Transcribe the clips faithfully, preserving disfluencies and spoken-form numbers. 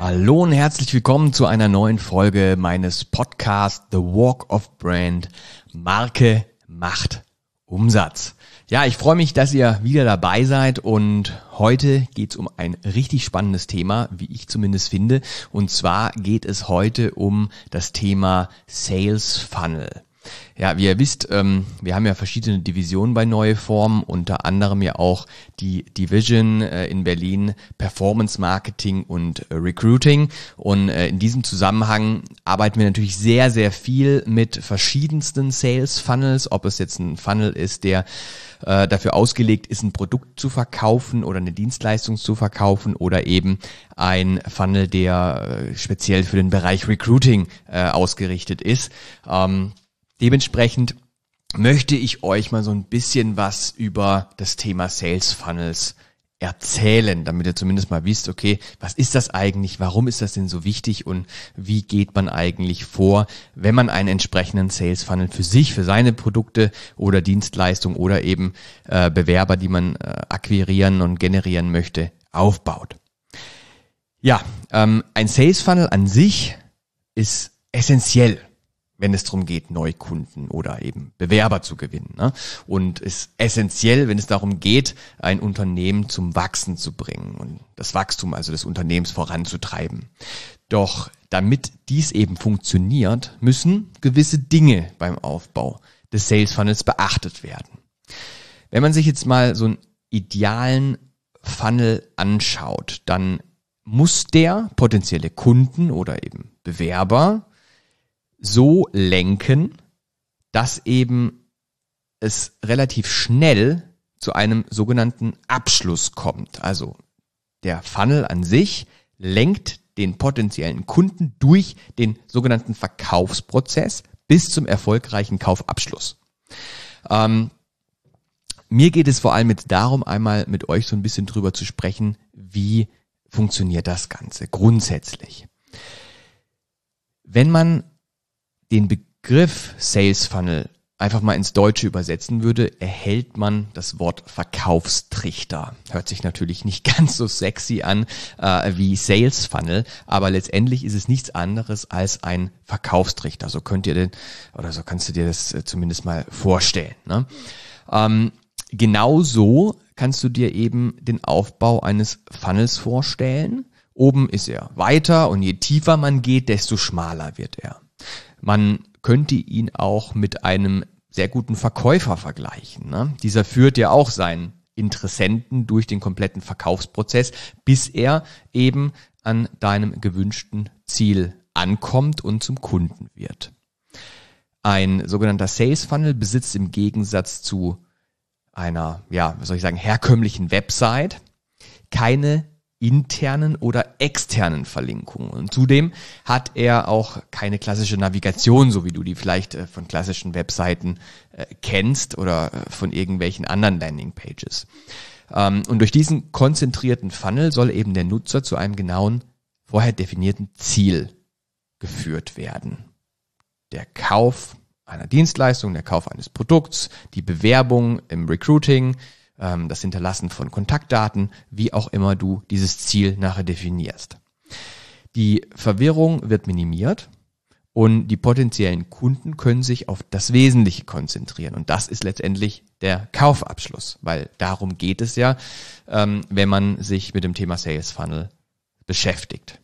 Hallo und herzlich willkommen zu einer neuen Folge meines Podcasts The Walk of Brand. Marke macht Umsatz. Ja, ich freue mich, dass ihr wieder dabei seid und heute geht es um ein richtig spannendes Thema, wie ich zumindest finde. Und zwar geht es heute um das Thema Sales Funnel. Ja, wie ihr wisst, ähm, wir haben ja verschiedene Divisionen bei Neue Form, unter anderem ja auch die Division äh, in Berlin Performance Marketing und äh, Recruiting. Und äh, in diesem Zusammenhang arbeiten wir natürlich sehr, sehr viel mit verschiedensten Sales Funnels, ob es jetzt ein Funnel ist, der äh, dafür ausgelegt ist, ein Produkt zu verkaufen oder eine Dienstleistung zu verkaufen oder eben ein Funnel, der äh, speziell für den Bereich Recruiting äh, ausgerichtet ist. Ähm, Dementsprechend möchte ich euch mal so ein bisschen was über das Thema Sales Funnels erzählen, damit ihr zumindest mal wisst, okay, was ist das eigentlich, warum ist das denn so wichtig und wie geht man eigentlich vor, wenn man einen entsprechenden Sales Funnel für sich, für seine Produkte oder Dienstleistungen oder eben äh, Bewerber, die man äh, akquirieren und generieren möchte, aufbaut. Ja, ähm, ein Sales Funnel an sich ist essentiell, wenn es darum geht, Neukunden oder eben Bewerber zu gewinnen, ne? Und ist essentiell, wenn es darum geht, ein Unternehmen zum Wachsen zu bringen und das Wachstum also des Unternehmens voranzutreiben. Doch damit dies eben funktioniert, müssen gewisse Dinge beim Aufbau des Sales Funnels beachtet werden. Wenn man sich jetzt mal so einen idealen Funnel anschaut, dann muss der potenzielle Kunden oder eben Bewerber so lenken, dass eben es relativ schnell zu einem sogenannten Abschluss kommt. Also der Funnel an sich lenkt den potenziellen Kunden durch den sogenannten Verkaufsprozess bis zum erfolgreichen Kaufabschluss. Ähm, mir geht es vor allem jetzt darum, einmal mit euch so ein bisschen drüber zu sprechen, wie funktioniert das Ganze grundsätzlich. Wenn man den Begriff Sales Funnel einfach mal ins Deutsche übersetzen würde, erhält man das Wort Verkaufstrichter. Hört sich natürlich nicht ganz so sexy an äh, wie Sales Funnel, aber letztendlich ist es nichts anderes als ein Verkaufstrichter. So könnt ihr den, oder so kannst du dir das äh, zumindest mal vorstellen, ne? Ähm, genauso kannst du dir eben den Aufbau eines Funnels vorstellen. Oben ist er weiter und je tiefer man geht, desto schmaler wird er. Man könnte ihn auch mit einem sehr guten Verkäufer vergleichen, ne? Dieser führt ja auch seinen Interessenten durch den kompletten Verkaufsprozess, bis er eben an deinem gewünschten Ziel ankommt und zum Kunden wird. Ein sogenannter Sales Funnel besitzt im Gegensatz zu einer, ja, was soll ich sagen, herkömmlichen Website keine internen oder externen Verlinkungen. Und zudem hat er auch keine klassische Navigation, so wie du die vielleicht äh, von klassischen Webseiten äh, kennst oder äh, von irgendwelchen anderen Landingpages. Ähm, und durch diesen konzentrierten Funnel soll eben der Nutzer zu einem genauen, vorher definierten Ziel geführt werden. Der Kauf einer Dienstleistung, der Kauf eines Produkts, die Bewerbung im Recruiting, das Hinterlassen von Kontaktdaten, wie auch immer du dieses Ziel nachher definierst. Die Verwirrung wird minimiert und die potenziellen Kunden können sich auf das Wesentliche konzentrieren. Und das ist letztendlich der Kaufabschluss, weil darum geht es ja, wenn man sich mit dem Thema Sales Funnel beschäftigt.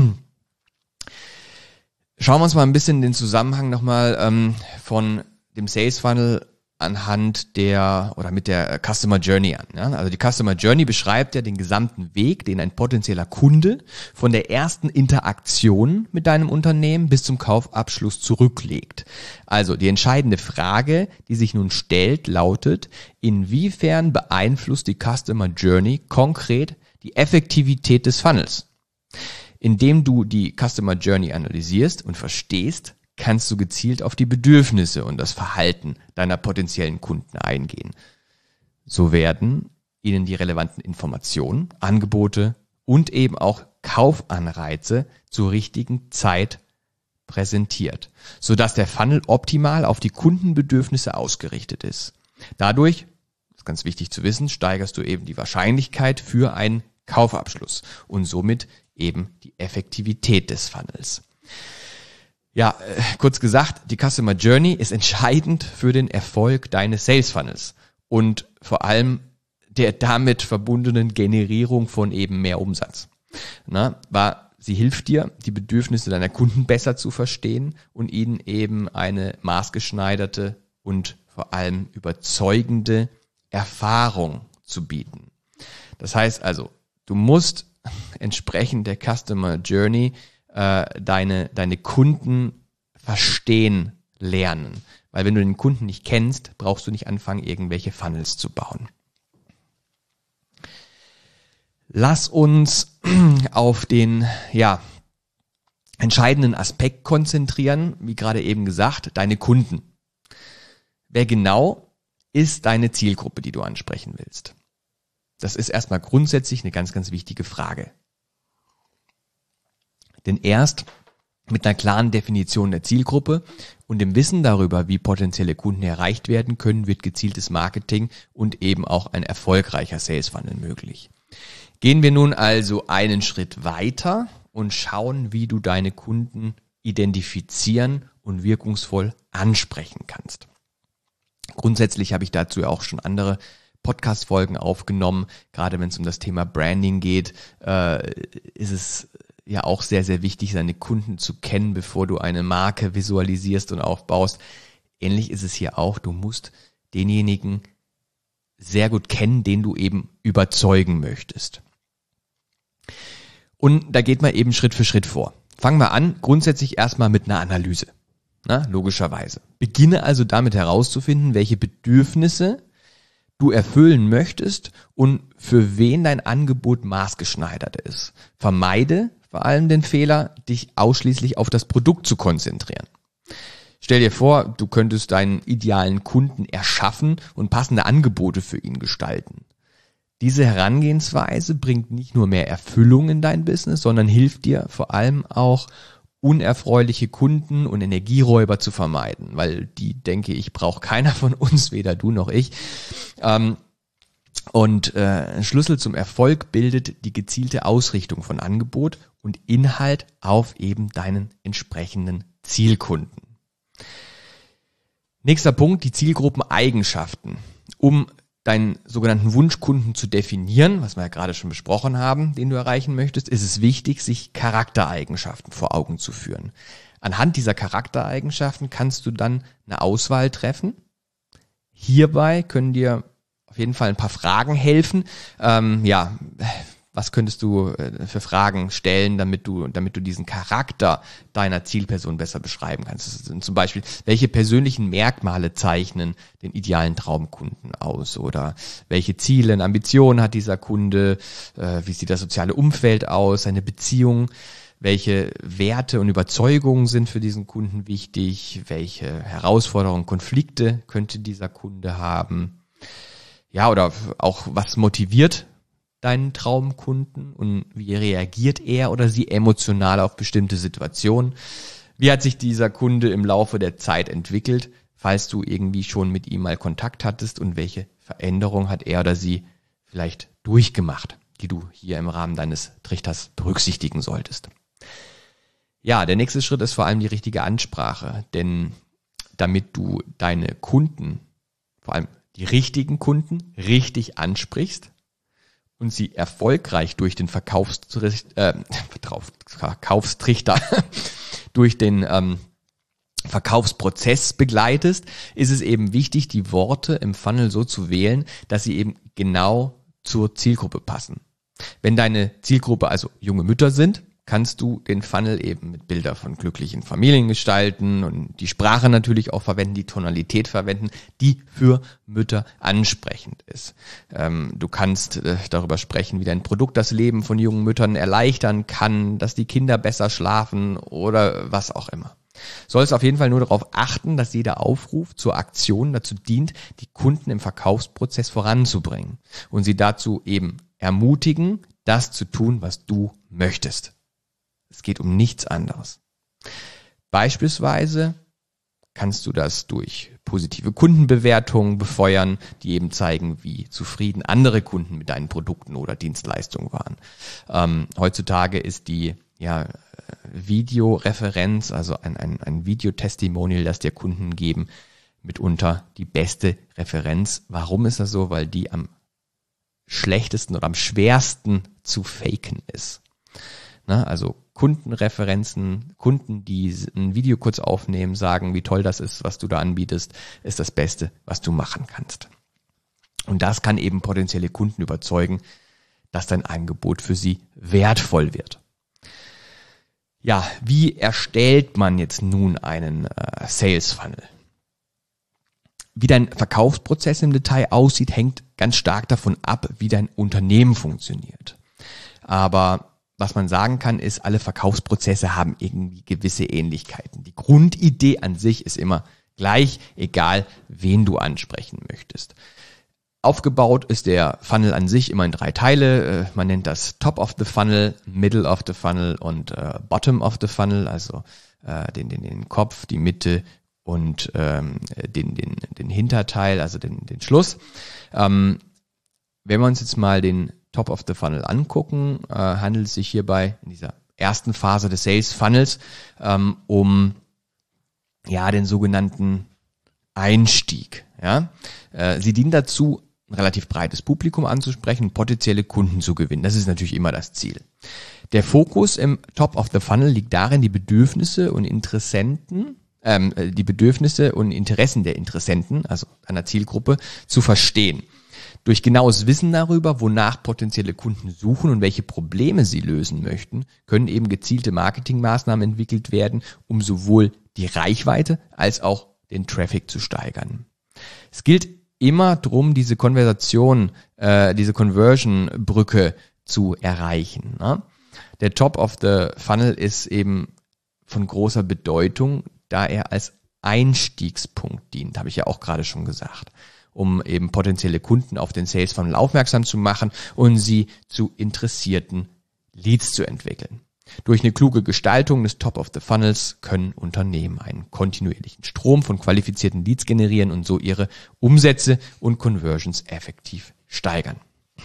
Schauen wir uns mal ein bisschen den Zusammenhang nochmal von dem Sales Funnel anhand der oder mit der Customer Journey an. Ja? Also die Customer Journey beschreibt ja den gesamten Weg, den ein potenzieller Kunde von der ersten Interaktion mit deinem Unternehmen bis zum Kaufabschluss zurücklegt. Also die entscheidende Frage, die sich nun stellt, lautet, inwiefern beeinflusst die Customer Journey konkret die Effektivität des Funnels? Indem du die Customer Journey analysierst und verstehst, kannst du gezielt auf die Bedürfnisse und das Verhalten deiner potenziellen Kunden eingehen. So werden ihnen die relevanten Informationen, Angebote und eben auch Kaufanreize zur richtigen Zeit präsentiert, sodass der Funnel optimal auf die Kundenbedürfnisse ausgerichtet ist. Dadurch, das ist ganz wichtig zu wissen, steigerst du eben die Wahrscheinlichkeit für ein Kaufabschluss und somit eben die Effektivität des Funnels. Ja, äh, kurz gesagt, die Customer Journey ist entscheidend für den Erfolg deines Sales Funnels und vor allem der damit verbundenen Generierung von eben mehr Umsatz. Na, war, sie hilft dir, die Bedürfnisse deiner Kunden besser zu verstehen und ihnen eben eine maßgeschneiderte und vor allem überzeugende Erfahrung zu bieten. Das heißt also, du musst entsprechend der Customer Journey äh, deine, deine Kunden verstehen lernen. Weil wenn du den Kunden nicht kennst, brauchst du nicht anfangen, irgendwelche Funnels zu bauen. Lass uns auf den ja, entscheidenden Aspekt konzentrieren, wie gerade eben gesagt, deine Kunden. Wer genau ist deine Zielgruppe, die du ansprechen willst? Das ist erstmal grundsätzlich eine ganz, ganz wichtige Frage. Denn erst mit einer klaren Definition der Zielgruppe und dem Wissen darüber, wie potenzielle Kunden erreicht werden können, wird gezieltes Marketing und eben auch ein erfolgreicher Sales Funnel möglich. Gehen wir nun also einen Schritt weiter und schauen, wie du deine Kunden identifizieren und wirkungsvoll ansprechen kannst. Grundsätzlich habe ich dazu ja auch schon andere Podcast-Folgen aufgenommen. Gerade wenn es um das Thema Branding geht, äh, ist es ja auch sehr, sehr wichtig, seine Kunden zu kennen, bevor du eine Marke visualisierst und aufbaust. Ähnlich ist es hier auch. Du musst denjenigen sehr gut kennen, den du eben überzeugen möchtest. Und da geht man eben Schritt für Schritt vor. Fangen wir an, grundsätzlich erstmal mit einer Analyse. Na, logischerweise. Beginne also damit herauszufinden, welche Bedürfnisse du erfüllen möchtest und für wen dein Angebot maßgeschneidert ist. Vermeide vor allem den Fehler, dich ausschließlich auf das Produkt zu konzentrieren. Stell dir vor, du könntest deinen idealen Kunden erschaffen und passende Angebote für ihn gestalten. Diese Herangehensweise bringt nicht nur mehr Erfüllung in dein Business, sondern hilft dir vor allem auch, unerfreuliche Kunden und Energieräuber zu vermeiden, weil die, denke ich, braucht keiner von uns, weder du noch ich. Ähm, und äh, Schlüssel zum Erfolg bildet die gezielte Ausrichtung von Angebot und Inhalt auf eben deinen entsprechenden Zielkunden. Nächster Punkt, die Zielgruppeneigenschaften. Um deinen sogenannten Wunschkunden zu definieren, was wir ja gerade schon besprochen haben, den du erreichen möchtest, ist es wichtig, sich Charaktereigenschaften vor Augen zu führen. Anhand dieser Charaktereigenschaften kannst du dann eine Auswahl treffen. Hierbei können dir auf jeden Fall ein paar Fragen helfen. Ähm, ja, was könntest du für Fragen stellen, damit du, damit du diesen Charakter deiner Zielperson besser beschreiben kannst? Das sind zum Beispiel, welche persönlichen Merkmale zeichnen den idealen Traumkunden aus? Oder welche Ziele und Ambitionen hat dieser Kunde? Wie sieht das soziale Umfeld aus? Seine Beziehung? Welche Werte und Überzeugungen sind für diesen Kunden wichtig? Welche Herausforderungen, Konflikte könnte dieser Kunde haben? Ja, oder auch was motiviert deinen Traumkunden und wie reagiert er oder sie emotional auf bestimmte Situationen? Wie hat sich dieser Kunde im Laufe der Zeit entwickelt, falls du irgendwie schon mit ihm mal Kontakt hattest, und welche Veränderung hat er oder sie vielleicht durchgemacht, die du hier im Rahmen deines Trichters berücksichtigen solltest? Ja, der nächste Schritt ist vor allem die richtige Ansprache, denn damit du deine Kunden, vor allem die richtigen Kunden, richtig ansprichst und sie erfolgreich durch den Verkaufstrichter, äh, Verkaufstrichter durch den ähm, Verkaufsprozess begleitest, ist es eben wichtig, die Worte im Funnel so zu wählen, dass sie eben genau zur Zielgruppe passen. Wenn deine Zielgruppe also junge Mütter sind, kannst du den Funnel eben mit Bildern von glücklichen Familien gestalten und die Sprache natürlich auch verwenden, die Tonalität verwenden, die für Mütter ansprechend ist. Ähm, du kannst äh, darüber sprechen, wie dein Produkt das Leben von jungen Müttern erleichtern kann, dass die Kinder besser schlafen oder was auch immer. Sollst auf jeden Fall nur darauf achten, dass jeder Aufruf zur Aktion dazu dient, die Kunden im Verkaufsprozess voranzubringen und sie dazu eben ermutigen, das zu tun, was du möchtest. Es geht um nichts anderes. Beispielsweise kannst du das durch positive Kundenbewertungen befeuern, die eben zeigen, wie zufrieden andere Kunden mit deinen Produkten oder Dienstleistungen waren. Ähm, heutzutage ist die ja, Videoreferenz, also ein, ein, ein Videotestimonial, das dir Kunden geben, mitunter die beste Referenz. Warum ist das so? Weil die am schlechtesten oder am schwersten zu faken ist. Ne? Also Kundenreferenzen, Kunden, die ein Video kurz aufnehmen, sagen, wie toll das ist, was du da anbietest, ist das Beste, was du machen kannst. Und das kann eben potenzielle Kunden überzeugen, dass dein Angebot für sie wertvoll wird. Ja, wie erstellt man jetzt nun einen äh, Sales Funnel? Wie dein Verkaufsprozess im Detail aussieht, hängt ganz stark davon ab, wie dein Unternehmen funktioniert. Aber was man sagen kann, ist, alle Verkaufsprozesse haben irgendwie gewisse Ähnlichkeiten. Die Grundidee an sich ist immer gleich, egal wen du ansprechen möchtest. Aufgebaut ist der Funnel an sich immer in drei Teile. Man nennt das Top of the Funnel, Middle of the Funnel und äh, Bottom of the Funnel, also äh, den, den, den Kopf, die Mitte und ähm, den, den, den Hinterteil, also den, den Schluss. Ähm, wenn wir uns jetzt mal den Top of the Funnel angucken, äh, handelt es sich hierbei in dieser ersten Phase des Sales Funnels ähm, um ja den sogenannten Einstieg. Ja, äh, sie dienen dazu, ein relativ breites Publikum anzusprechen, potenzielle Kunden zu gewinnen. Das ist natürlich immer das Ziel. Der Fokus im Top of the Funnel liegt darin, die Bedürfnisse und Interessenten, ähm, die Bedürfnisse und Interessen der Interessenten, also einer Zielgruppe, zu verstehen. Durch genaues Wissen darüber, wonach potenzielle Kunden suchen und welche Probleme sie lösen möchten, können eben gezielte Marketingmaßnahmen entwickelt werden, um sowohl die Reichweite als auch den Traffic zu steigern. Es gilt immer darum, diese Konversation, äh, diese Conversion-Brücke zu erreichen. Ne? Der Top of the Funnel ist eben von großer Bedeutung, da er als Einstiegspunkt dient, habe ich ja auch gerade schon gesagt, um eben potenzielle Kunden auf den Sales Funnel aufmerksam zu machen und sie zu interessierten Leads zu entwickeln. Durch eine kluge Gestaltung des Top of the Funnels können Unternehmen einen kontinuierlichen Strom von qualifizierten Leads generieren und so ihre Umsätze und Conversions effektiv steigern.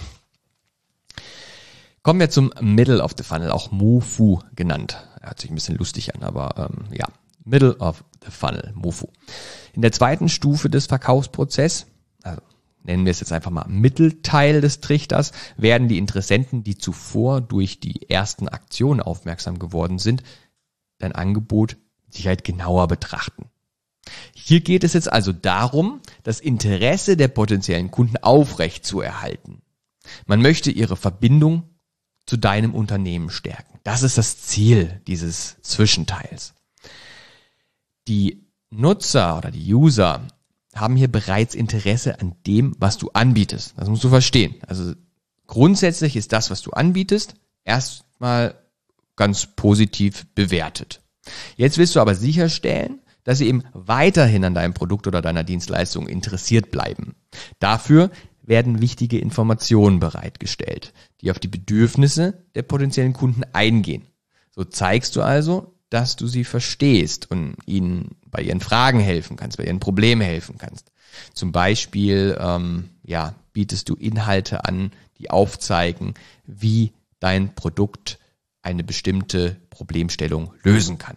Kommen wir zum Middle of the Funnel, auch M O F U genannt. Hört sich ein bisschen lustig an, aber ähm, ja, Middle of the Funnel, M O F U. In der zweiten Stufe des Verkaufsprozesses, also nennen wir es jetzt einfach mal Mittelteil des Trichters, werden die Interessenten, die zuvor durch die ersten Aktionen aufmerksam geworden sind, dein Angebot mit Sicherheit genauer betrachten. Hier geht es jetzt also darum, das Interesse der potenziellen Kunden aufrecht zu erhalten. Man möchte ihre Verbindung zu deinem Unternehmen stärken. Das ist das Ziel dieses Zwischenteils. Die Nutzer oder die User haben hier bereits Interesse an dem, was du anbietest. Das musst du verstehen. Also grundsätzlich ist das, was du anbietest, erstmal ganz positiv bewertet. Jetzt willst du aber sicherstellen, dass sie eben weiterhin an deinem Produkt oder deiner Dienstleistung interessiert bleiben. Dafür werden wichtige Informationen bereitgestellt, die auf die Bedürfnisse der potenziellen Kunden eingehen. So zeigst du also, dass du sie verstehst und ihnen bei ihren Fragen helfen kannst, bei ihren Problemen helfen kannst. Zum Beispiel ähm, ja, bietest du Inhalte an, die aufzeigen, wie dein Produkt eine bestimmte Problemstellung lösen kann.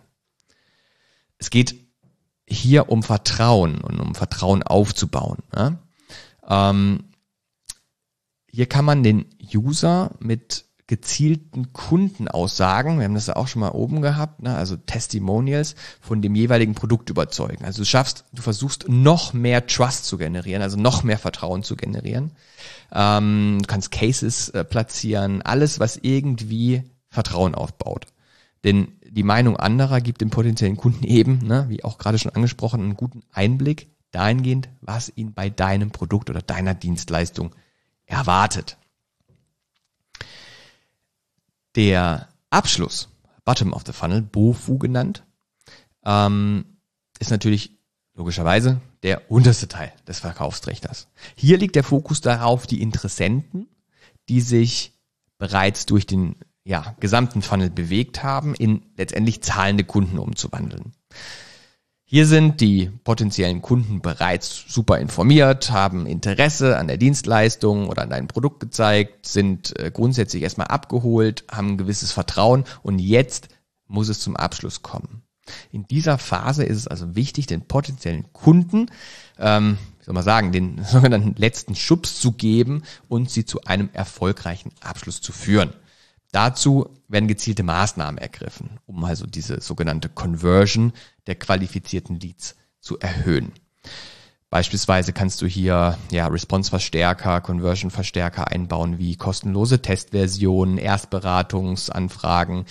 Es geht hier um Vertrauen und um Vertrauen aufzubauen. Ja? Ähm, hier kann man den User mit gezielten Kundenaussagen, wir haben das ja auch schon mal oben gehabt, ne, also Testimonials von dem jeweiligen Produkt überzeugen. Also du schaffst, du versuchst noch mehr Trust zu generieren, also noch mehr Vertrauen zu generieren. Ähm, du kannst Cases äh, platzieren, alles, was irgendwie Vertrauen aufbaut. Denn die Meinung anderer gibt dem potenziellen Kunden eben, ne, wie auch gerade schon angesprochen, einen guten Einblick dahingehend, was ihn bei deinem Produkt oder deiner Dienstleistung erwartet. Der Abschluss, Bottom of the Funnel, B O F U genannt, ähm, ist natürlich logischerweise der unterste Teil des Verkaufstrichters. Hier liegt der Fokus darauf, die Interessenten, die sich bereits durch den ja, gesamten Funnel bewegt haben, in letztendlich zahlende Kunden umzuwandeln. Hier sind die potenziellen Kunden bereits super informiert, haben Interesse an der Dienstleistung oder an deinem Produkt gezeigt, sind äh, grundsätzlich erstmal abgeholt, haben ein gewisses Vertrauen und jetzt muss es zum Abschluss kommen. In dieser Phase ist es also wichtig, den potenziellen Kunden, ähm, wie soll man sagen, den sogenannten letzten Schubs zu geben und sie zu einem erfolgreichen Abschluss zu führen. Dazu werden gezielte Maßnahmen ergriffen, um also diese sogenannte Conversion der qualifizierten Leads zu erhöhen. Beispielsweise kannst du hier ja Response-Verstärker, Conversion-Verstärker einbauen, wie kostenlose Testversionen, Erstberatungsanfragen,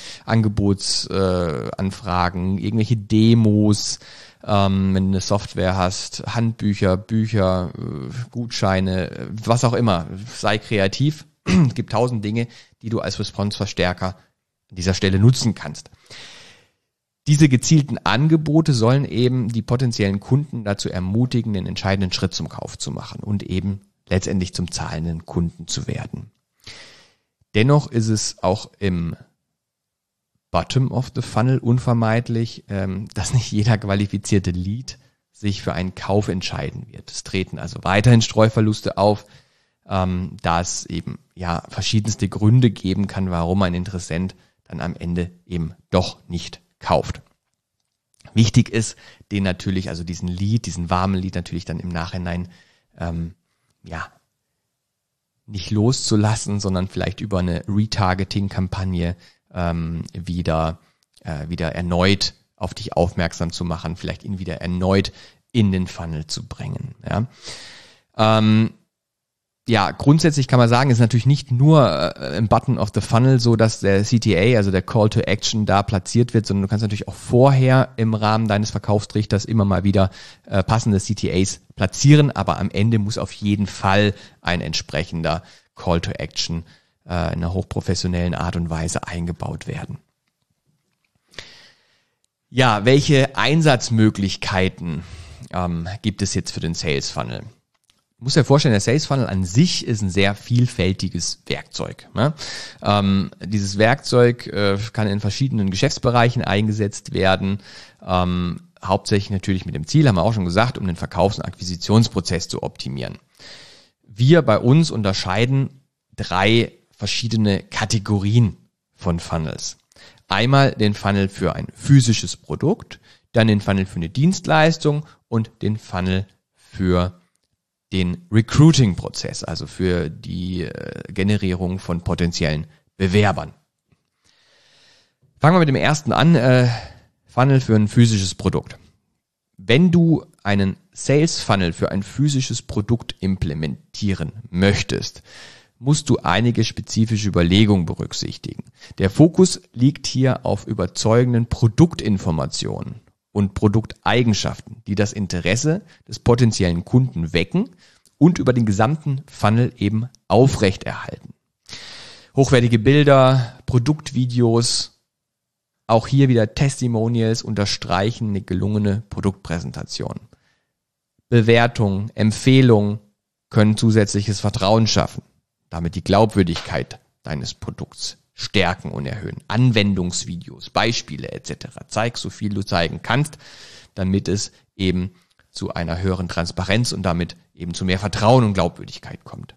Angebotsanfragen, äh, irgendwelche Demos, ähm, wenn du eine Software hast, Handbücher, Bücher, äh, Gutscheine, was auch immer. Sei kreativ. Es gibt tausend Dinge, die du als Response-Verstärker an dieser Stelle nutzen kannst. Diese gezielten Angebote sollen eben die potenziellen Kunden dazu ermutigen, den entscheidenden Schritt zum Kauf zu machen und eben letztendlich zum zahlenden Kunden zu werden. Dennoch ist es auch im Bottom of the Funnel unvermeidlich, dass nicht jeder qualifizierte Lead sich für einen Kauf entscheiden wird. Es treten also weiterhin Streuverluste auf, Ähm, da es eben ja verschiedenste Gründe geben kann, warum ein Interessent dann am Ende eben doch nicht kauft. Wichtig ist, den natürlich, also diesen Lead, diesen warmen Lead natürlich dann im Nachhinein ähm, ja nicht loszulassen, sondern vielleicht über eine Retargeting-Kampagne ähm, wieder äh, wieder erneut auf dich aufmerksam zu machen, vielleicht ihn wieder erneut in den Funnel zu bringen. Ja. Ähm, Ja, grundsätzlich kann man sagen, ist natürlich nicht nur äh, im Button of the Funnel so, dass der C T A, also der Call to Action, da platziert wird, sondern du kannst natürlich auch vorher im Rahmen deines Verkaufstrichters immer mal wieder äh, passende C T As platzieren, aber am Ende muss auf jeden Fall ein entsprechender Call to Action äh, in einer hochprofessionellen Art und Weise eingebaut werden. Ja, welche Einsatzmöglichkeiten ähm, gibt es jetzt für den Sales Funnel? Du musst dir vorstellen, der Sales Funnel an sich ist ein sehr vielfältiges Werkzeug. Ne? Ähm, dieses Werkzeug äh, kann in verschiedenen Geschäftsbereichen eingesetzt werden, ähm, hauptsächlich natürlich mit dem Ziel, haben wir auch schon gesagt, um den Verkaufs- und Akquisitionsprozess zu optimieren. Wir bei uns unterscheiden drei verschiedene Kategorien von Funnels. Einmal den Funnel für ein physisches Produkt, dann den Funnel für eine Dienstleistung und den Funnel für den Recruiting-Prozess, also für die äh, Generierung von potenziellen Bewerbern. Fangen wir mit dem ersten an, äh, Funnel für ein physisches Produkt. Wenn du einen Sales-Funnel für ein physisches Produkt implementieren möchtest, musst du einige spezifische Überlegungen berücksichtigen. Der Fokus liegt hier auf überzeugenden Produktinformationen und Produkteigenschaften, die das Interesse des potenziellen Kunden wecken und über den gesamten Funnel eben aufrechterhalten. Hochwertige Bilder, Produktvideos, auch hier wieder Testimonials unterstreichen eine gelungene Produktpräsentation. Bewertungen, Empfehlungen können zusätzliches Vertrauen schaffen, damit die Glaubwürdigkeit deines Produkts stärken und erhöhen. Anwendungsvideos, Beispiele et cetera. Zeig so viel du zeigen kannst, damit es eben zu einer höheren Transparenz und damit eben zu mehr Vertrauen und Glaubwürdigkeit kommt.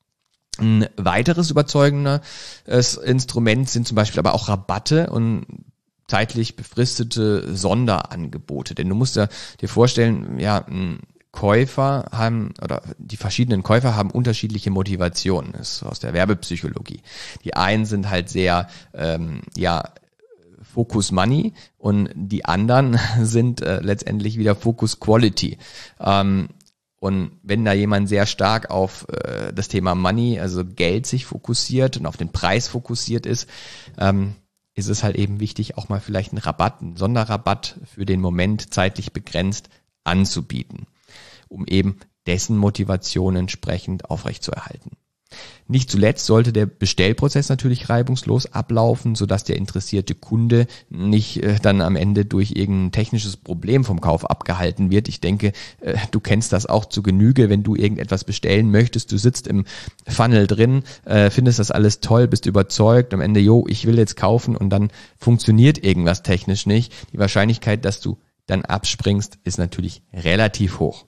Ein weiteres überzeugendes Instrument sind zum Beispiel aber auch Rabatte und zeitlich befristete Sonderangebote. Denn du musst dir vorstellen, ja, ein Käufer haben, oder die verschiedenen Käufer haben unterschiedliche Motivationen. Das ist aus der Werbepsychologie. Die einen sind halt sehr, ähm, ja, Focus Money und die anderen sind äh, letztendlich wieder Focus Quality. Ähm, und wenn da jemand sehr stark auf äh, das Thema Money, also Geld sich fokussiert und auf den Preis fokussiert ist, ähm, ist es halt eben wichtig, auch mal vielleicht einen Rabatt, einen Sonderrabatt für den Moment zeitlich begrenzt anzubieten, um eben dessen Motivation entsprechend aufrechtzuerhalten. Nicht zuletzt sollte der Bestellprozess natürlich reibungslos ablaufen, sodass der interessierte Kunde nicht äh, dann am Ende durch irgendein technisches Problem vom Kauf abgehalten wird. Ich denke, äh, du kennst das auch zu Genüge, wenn du irgendetwas bestellen möchtest, du sitzt im Funnel drin, äh, findest das alles toll, bist überzeugt, am Ende, jo, ich will jetzt kaufen und dann funktioniert irgendwas technisch nicht. Die Wahrscheinlichkeit, dass du dann abspringst, ist natürlich relativ hoch.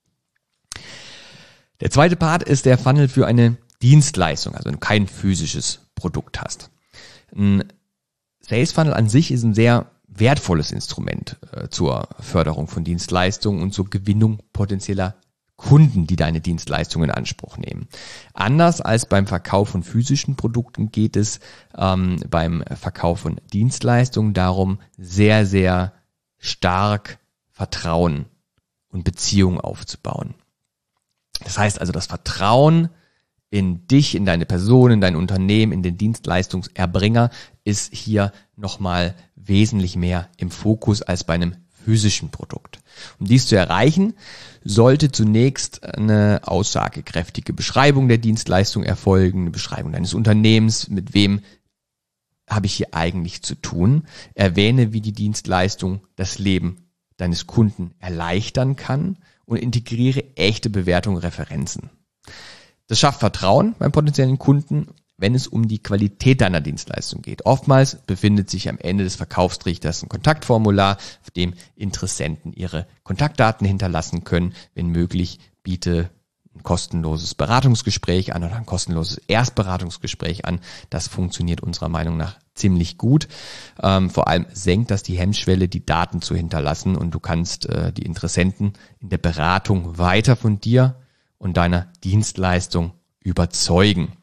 Der zweite Part ist der Funnel für eine Dienstleistung, also wenn du kein physisches Produkt hast. Ein Sales Funnel an sich ist ein sehr wertvolles Instrument äh, zur Förderung von Dienstleistungen und zur Gewinnung potenzieller Kunden, die deine Dienstleistungen in Anspruch nehmen. Anders als beim Verkauf von physischen Produkten geht es ähm, beim Verkauf von Dienstleistungen darum, sehr, sehr stark Vertrauen und Beziehung aufzubauen. Das heißt also, das Vertrauen in dich, in deine Person, in dein Unternehmen, in den Dienstleistungserbringer ist hier nochmal wesentlich mehr im Fokus als bei einem physischen Produkt. Um dies zu erreichen, sollte zunächst eine aussagekräftige Beschreibung der Dienstleistung erfolgen, eine Beschreibung deines Unternehmens, mit wem habe ich hier eigentlich zu tun. Erwähne, wie die Dienstleistung das Leben deines Kunden erleichtern kann und integriere echte Bewertungen und Referenzen. Das schafft Vertrauen beim potenziellen Kunden, wenn es um die Qualität deiner Dienstleistung geht. Oftmals befindet sich am Ende des Verkaufstrichters ein Kontaktformular, auf dem Interessenten ihre Kontaktdaten hinterlassen können. Wenn möglich, biete ein kostenloses Beratungsgespräch an oder ein kostenloses Erstberatungsgespräch an. Das funktioniert unserer Meinung nach ziemlich gut. Ähm, vor allem senkt das die Hemmschwelle, die Daten zu hinterlassen, und du kannst äh, die Interessenten in der Beratung weiter von dir und deiner Dienstleistung überzeugen.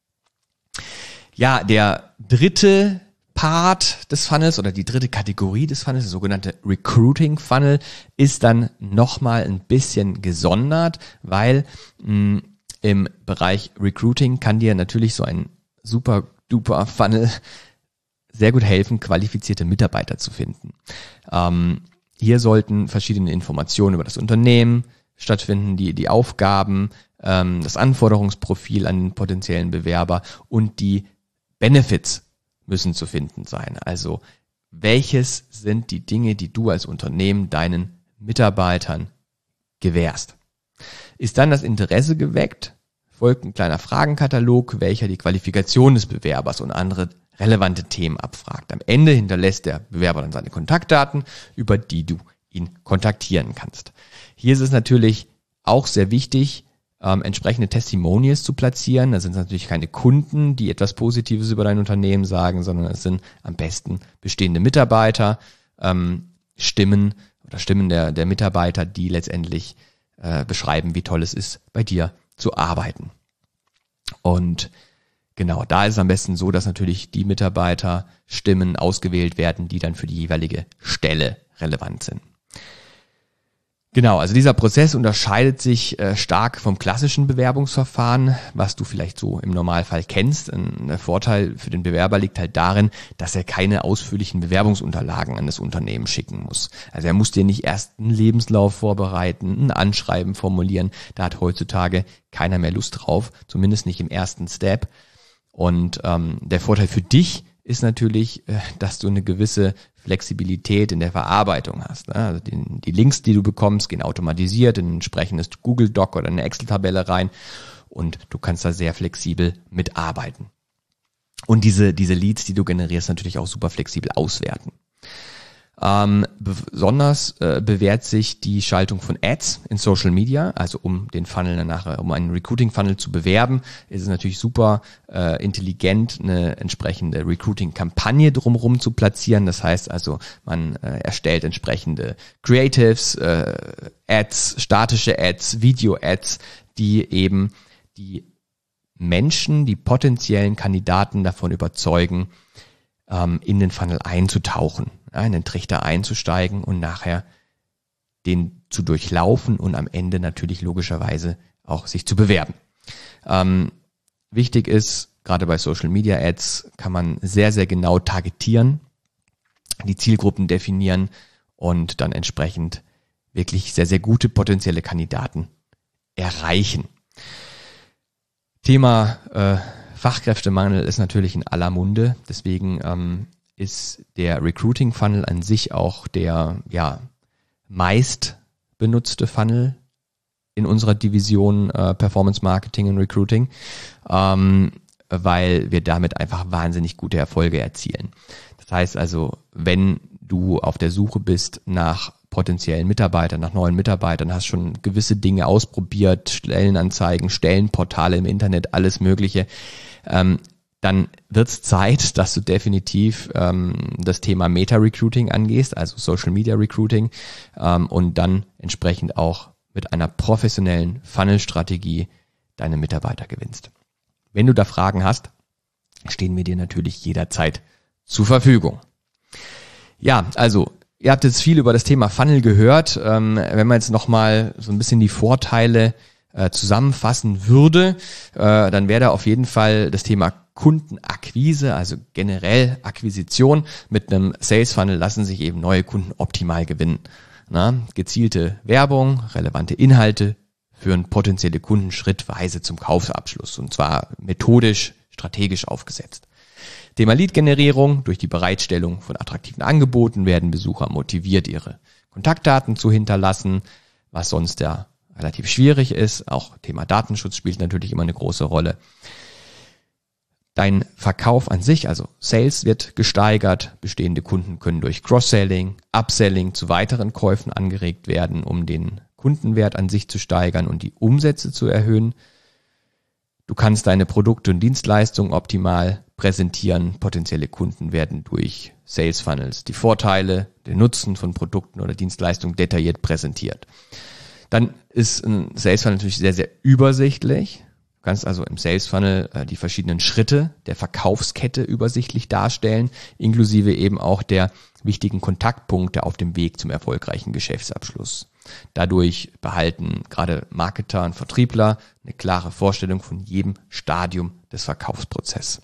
Ja, der dritte Part des Funnels oder die dritte Kategorie des Funnels, der sogenannte Recruiting Funnel, ist dann nochmal ein bisschen gesondert, weil mh, im Bereich Recruiting kann dir natürlich so ein super duper Funnel sehr gut helfen, qualifizierte Mitarbeiter zu finden. Ähm, hier sollten verschiedene Informationen über das Unternehmen stattfinden, die, die Aufgaben, ähm, das Anforderungsprofil an den potenziellen Bewerber und die Benefits müssen zu finden sein. Also welches sind die Dinge, die du als Unternehmen deinen Mitarbeitern gewährst? Ist dann das Interesse geweckt, folgt ein kleiner Fragenkatalog, welcher die Qualifikation des Bewerbers und andere relevante Themen abfragt. Am Ende hinterlässt der Bewerber dann seine Kontaktdaten, über die du ihn kontaktieren kannst. Hier ist es natürlich auch sehr wichtig, ähm, entsprechende Testimonials zu platzieren. Das sind natürlich keine Kunden, die etwas Positives über dein Unternehmen sagen, sondern es sind am besten bestehende Mitarbeiter, ähm, Stimmen oder Stimmen der, der Mitarbeiter, die letztendlich äh, beschreiben, wie toll es ist, bei dir zu arbeiten. Und genau, da ist es am besten so, dass natürlich die Mitarbeiterstimmen ausgewählt werden, die dann für die jeweilige Stelle relevant sind. Genau, also dieser Prozess unterscheidet sich äh, stark vom klassischen Bewerbungsverfahren, was du vielleicht so im Normalfall kennst. Ein, ein Vorteil für den Bewerber liegt halt darin, dass er keine ausführlichen Bewerbungsunterlagen an das Unternehmen schicken muss. Also er muss dir nicht erst einen Lebenslauf vorbereiten, ein Anschreiben formulieren. Da hat heutzutage keiner mehr Lust drauf, zumindest nicht im ersten Step. Und ähm, der Vorteil für dich ist natürlich, äh, dass du eine gewisse Flexibilität in der Verarbeitung hast. Ne? Also die, die Links, die du bekommst, gehen automatisiert in ein entsprechendes Google Doc oder eine Excel-Tabelle rein und du kannst da sehr flexibel mitarbeiten. Und diese, diese Leads, die du generierst, natürlich auch super flexibel auswerten. Ähm, besonders äh, bewährt sich die Schaltung von Ads in Social Media, also um den Funnel danach, um einen Recruiting-Funnel zu bewerben, ist es natürlich super äh, intelligent, eine entsprechende Recruiting-Kampagne drumherum zu platzieren. Das heißt also, man äh, erstellt entsprechende Creatives, äh, Ads, statische Ads, Video-Ads, die eben die Menschen, die potenziellen Kandidaten davon überzeugen, ähm, in den Funnel einzutauchen, in den Trichter einzusteigen und nachher den zu durchlaufen und am Ende natürlich logischerweise auch sich zu bewerben. Ähm, wichtig ist, gerade bei Social Media Ads kann man sehr, sehr genau targetieren, die Zielgruppen definieren und dann entsprechend wirklich sehr, sehr gute potenzielle Kandidaten erreichen. Thema äh, Fachkräftemangel ist natürlich in aller Munde, deswegen ähm, ist der Recruiting Funnel an sich auch der ja meist benutzte Funnel in unserer Division äh, Performance Marketing und Recruiting, ähm, weil wir damit einfach wahnsinnig gute Erfolge erzielen. Das heißt also, wenn du auf der Suche bist nach potenziellen Mitarbeitern, nach neuen Mitarbeitern, hast schon gewisse Dinge ausprobiert, Stellenanzeigen, Stellenportale im Internet, alles Mögliche, ähm, dann wird es Zeit, dass du definitiv ähm, das Thema Meta-Recruiting angehst, also Social Media Recruiting, ähm, und dann entsprechend auch mit einer professionellen Funnel-Strategie deine Mitarbeiter gewinnst. Wenn du da Fragen hast, stehen wir dir natürlich jederzeit zur Verfügung. Ja, also ihr habt jetzt viel über das Thema Funnel gehört. Ähm, wenn man jetzt nochmal so ein bisschen die Vorteile äh, zusammenfassen würde, äh, dann wäre da auf jeden Fall das Thema Kundenakquise, also generell Akquisition. Mit einem Sales Funnel lassen sich eben neue Kunden optimal gewinnen. Na, gezielte Werbung, relevante Inhalte führen potenzielle Kunden schrittweise zum Kaufabschluss, und zwar methodisch, strategisch aufgesetzt. Thema Lead-Generierung. Durch die Bereitstellung von attraktiven Angeboten werden Besucher motiviert, ihre Kontaktdaten zu hinterlassen, was sonst ja relativ schwierig ist. Auch Thema Datenschutz spielt natürlich immer eine große Rolle. Dein Verkauf an sich, also Sales, wird gesteigert. Bestehende Kunden können durch Cross-Selling, Upselling zu weiteren Käufen angeregt werden, um den Kundenwert an sich zu steigern und die Umsätze zu erhöhen. Du kannst deine Produkte und Dienstleistungen optimal präsentieren. Potenzielle Kunden werden durch Sales Funnels die Vorteile, den Nutzen von Produkten oder Dienstleistungen detailliert präsentiert. Dann ist ein Sales Funnel natürlich sehr, sehr übersichtlich. Du kannst also im Sales Funnel äh, die verschiedenen Schritte der Verkaufskette übersichtlich darstellen, inklusive eben auch der wichtigen Kontaktpunkte auf dem Weg zum erfolgreichen Geschäftsabschluss. Dadurch behalten gerade Marketer und Vertriebler eine klare Vorstellung von jedem Stadium des Verkaufsprozesses.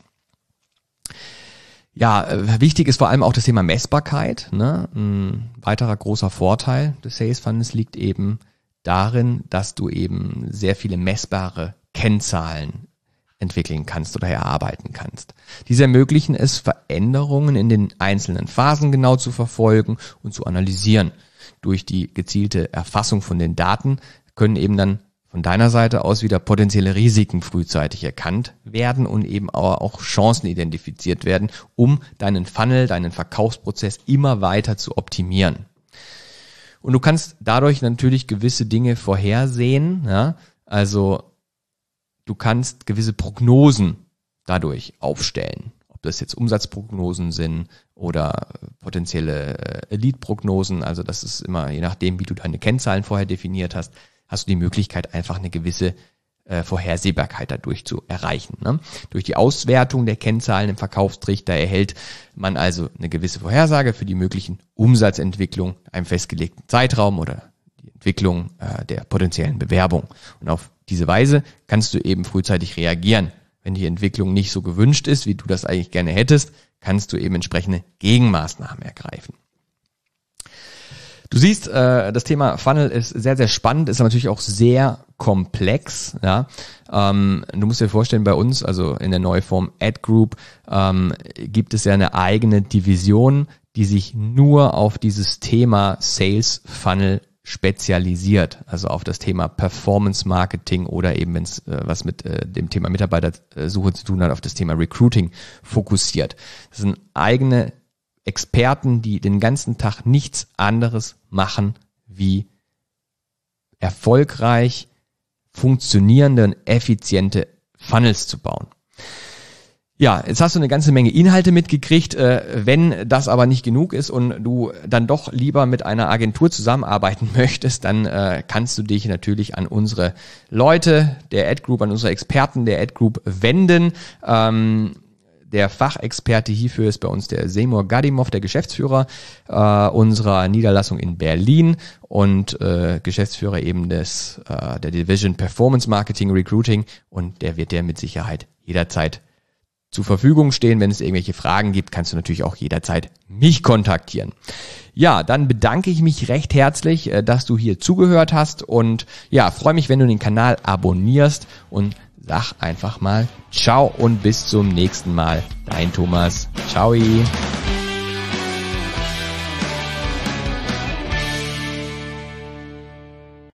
Ja, wichtig ist vor allem auch das Thema Messbarkeit. Ne? Ein weiterer großer Vorteil des Sales Funnels liegt eben darin, dass du eben sehr viele messbare Kennzahlen entwickeln kannst oder erarbeiten kannst. Diese ermöglichen es, Veränderungen in den einzelnen Phasen genau zu verfolgen und zu analysieren. Durch die gezielte Erfassung von den Daten können eben dann von deiner Seite aus wieder potenzielle Risiken frühzeitig erkannt werden und eben auch Chancen identifiziert werden, um deinen Funnel, deinen Verkaufsprozess immer weiter zu optimieren. Und du kannst dadurch natürlich gewisse Dinge vorhersehen, ja, also du kannst gewisse Prognosen dadurch aufstellen. Ob das jetzt Umsatzprognosen sind oder potenzielle Lead-Prognosen, also das ist immer, je nachdem, wie du deine Kennzahlen vorher definiert hast, hast du die Möglichkeit, einfach eine gewisse äh, Vorhersehbarkeit dadurch zu erreichen. Ne? Durch die Auswertung der Kennzahlen im Verkaufstrichter erhält man also eine gewisse Vorhersage für die möglichen Umsatzentwicklung in einem festgelegten Zeitraum oder die Entwicklung äh, der potenziellen Bewerbung. Und auf diese Weise kannst du eben frühzeitig reagieren. Wenn die Entwicklung nicht so gewünscht ist, wie du das eigentlich gerne hättest, kannst du eben entsprechende Gegenmaßnahmen ergreifen. Du siehst, äh, das Thema Funnel ist sehr, sehr spannend, ist aber natürlich auch sehr komplex. Ja, ähm, du musst dir vorstellen, bei uns, also in der Neuform Ad Group, ähm, gibt es ja eine eigene Division, die sich nur auf dieses Thema Sales Funnel spezialisiert, also auf das Thema Performance Marketing oder eben, wenn es äh, was mit äh, dem Thema Mitarbeitersuche zu tun hat, auf das Thema Recruiting fokussiert. Das sind eigene Experten, die den ganzen Tag nichts anderes machen, wie erfolgreich funktionierende und effiziente Funnels zu bauen. Ja, jetzt hast du eine ganze Menge Inhalte mitgekriegt. Wenn das aber nicht genug ist und du dann doch lieber mit einer Agentur zusammenarbeiten möchtest, dann kannst du dich natürlich an unsere Leute der Ad Group, an unsere Experten der Ad Group wenden. Der Fachexperte hierfür ist bei uns der Seymour Gadimov, der Geschäftsführer äh, unserer Niederlassung in Berlin und äh, Geschäftsführer eben des äh, der Division Performance Marketing Recruiting, und der wird dir mit Sicherheit jederzeit zur Verfügung stehen. Wenn es irgendwelche Fragen gibt, kannst du natürlich auch jederzeit mich kontaktieren. Ja, dann bedanke ich mich recht herzlich, äh, dass du hier zugehört hast, und ja, freue mich, wenn du den Kanal abonnierst, und sag einfach mal ciao und bis zum nächsten Mal. Dein Thomas. Ciao.